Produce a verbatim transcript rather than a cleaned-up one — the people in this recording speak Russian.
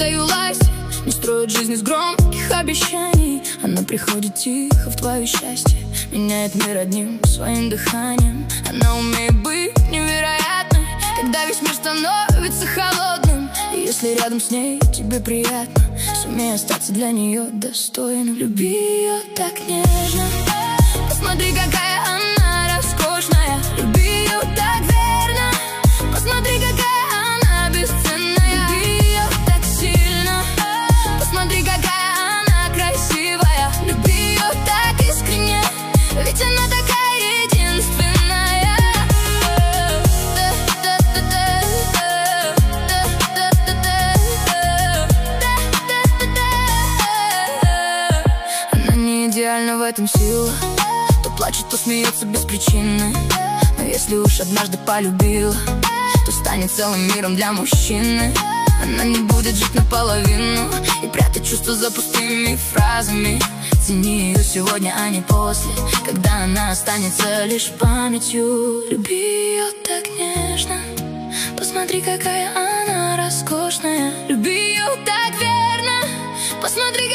свою власть, не строит жизнь из громких обещаний. Она приходит тихо в твое счастье, меняет мир одним своим дыханием. Она умеет быть невероятной, когда весь мир становится холодным. И если рядом с ней тебе приятно, сумей остаться для нее достойным. Люби ее так нежно, посмотри, какая она роскошная. Люби ее так верно, посмотри, какая она бесценная. Люби ее так сильно, посмотри, какая она красивая. Люби ее так искренне, ведь она такая единственная. Она не идеальна, в этом сила. То плачет, то смеется без причины. Но если уж однажды полюбила, то станет целым миром для мужчины. Она не будет жить наполовину и прятать чувства за пустыми фразами. Цени ее сегодня, а не после, когда она останется лишь памятью. Люби ее так нежно, посмотри, какая она роскошная. Люби ее так верно, посмотри,